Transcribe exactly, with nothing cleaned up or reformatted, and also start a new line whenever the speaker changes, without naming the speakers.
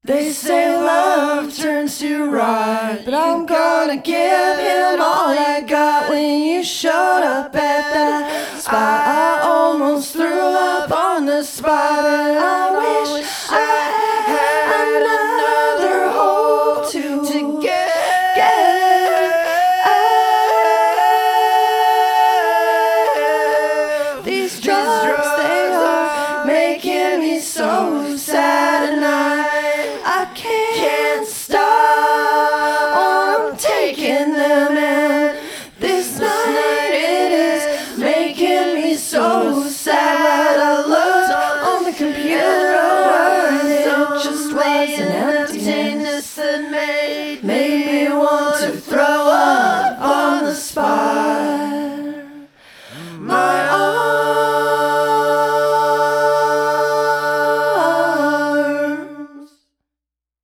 They say love turns to right, but I'm gonna give him all I got. When you showed up at that spot, I almost threw up on the spot. And I wish I had another hole to, to get, get out. These drugs, they are making me so sad, and I I can't stop. Oh, I'm taking them, and this night it is making me so sad. I looked on the computer, and it just was an emptiness.